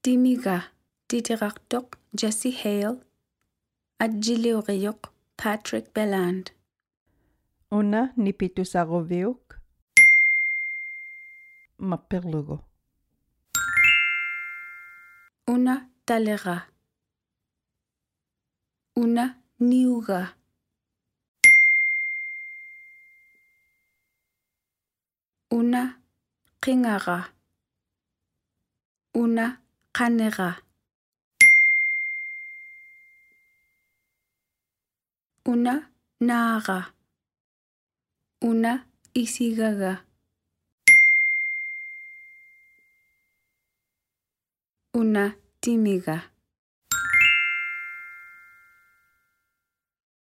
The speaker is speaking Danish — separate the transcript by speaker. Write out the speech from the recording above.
Speaker 1: Timiga titiraqtoq Jesse Hale atjiliuriyoq Patrick Belland.
Speaker 2: Una nipitusaroviuk mapperlugu.
Speaker 1: Una talera. Una niuga. Una qingara. Una qanera. Una nara. Una isigaga. Una timiga.